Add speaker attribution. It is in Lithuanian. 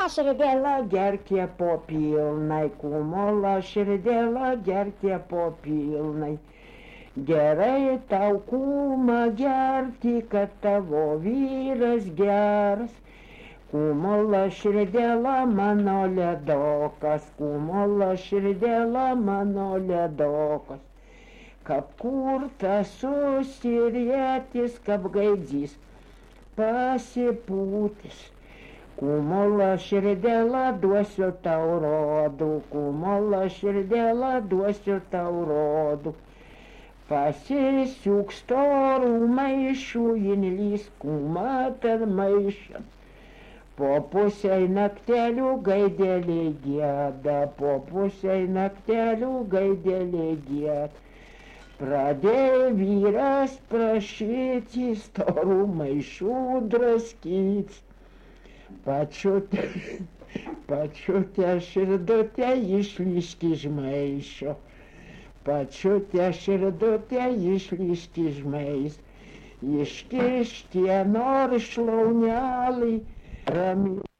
Speaker 1: širdėla gerkė po pilnai, kumola širdėla gerkė po pilnai. Gerai tau kuma gerti, kad tavo vyras geras. Kumola širdėla mano ledokas, kumola širdėla mano ledokas. Kap kurtas susirietis, kap gaidys pasipūtis. Kumola širdėla duosiu tau rodų, kumola širdėla duosiu tau rodų. Pasisiūk storų maišų, inlys kuma per maišą. Po pusiai naktelių gaidelė gieda, po pusiai naktelių gaidelė gieda. Pradėjo vyras prašyti storų maišų draskyti. Pačiutę širdutę išlįsti iš maišo. Pačiutę širdutę išlįsti iš maišo. Iškišti nors šlaunelį ramiai.